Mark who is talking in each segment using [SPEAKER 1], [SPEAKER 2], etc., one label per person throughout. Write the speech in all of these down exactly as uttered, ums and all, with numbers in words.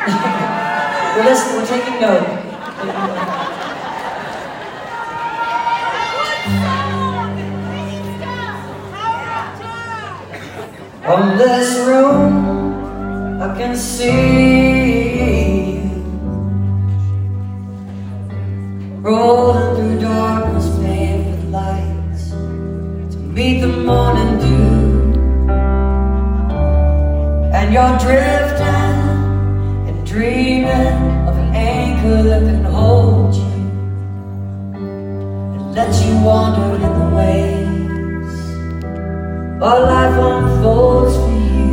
[SPEAKER 1] We're listening, we're taking note. From this room, I can see you rolling through darkness, paved with lights to meet the morning dew. And you're drifting and dreaming of an anchor that can hold you and let you wander in the waves while life unfolds for you.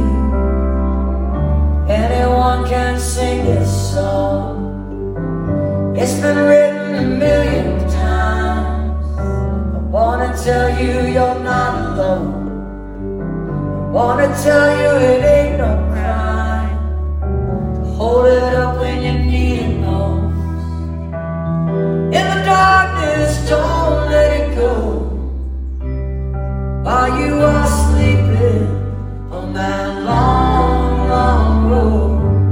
[SPEAKER 1] Anyone can sing this song. It's been written a million times. I wanna tell you you're not alone. I wanna tell you it ain't no crime to hold it up when you need it most. In the darkness, don't let it go while you are sleeping on that long, long road.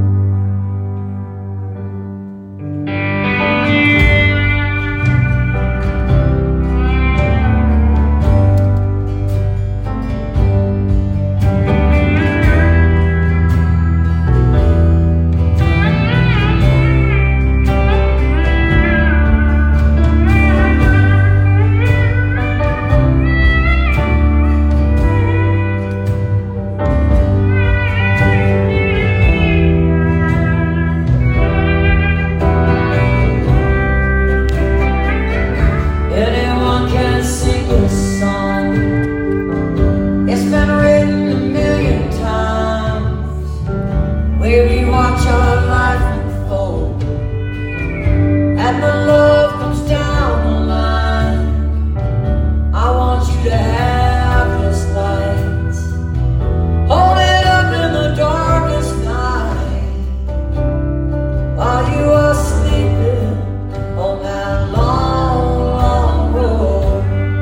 [SPEAKER 1] Where we watch our life unfold and the love comes down the line. I want you to have this light, hold it up in the darkest night while you are sleeping on that long, long road.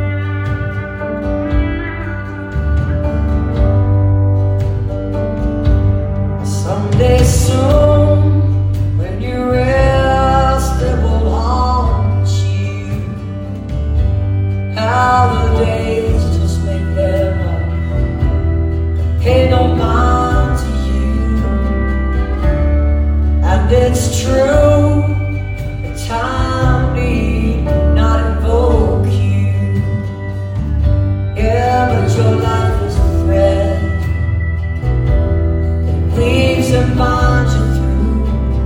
[SPEAKER 1] Someday soon, when you rest, it will haunt you. How the days just make them up, pay no mind to you. And it's true, the time need not invoke you. Yeah, but your life is a thread and bind you through.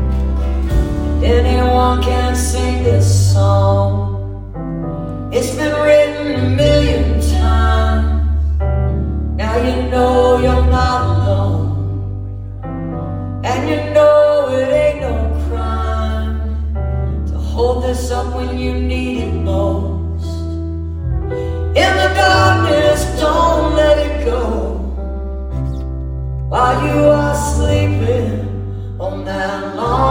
[SPEAKER 1] Anyone can sing this song. It's been written a million times. Now you know you're not alone, and you know it ain't no crime to hold this up when you need it most. In the darkness, don't let it go while you are sleeping on that long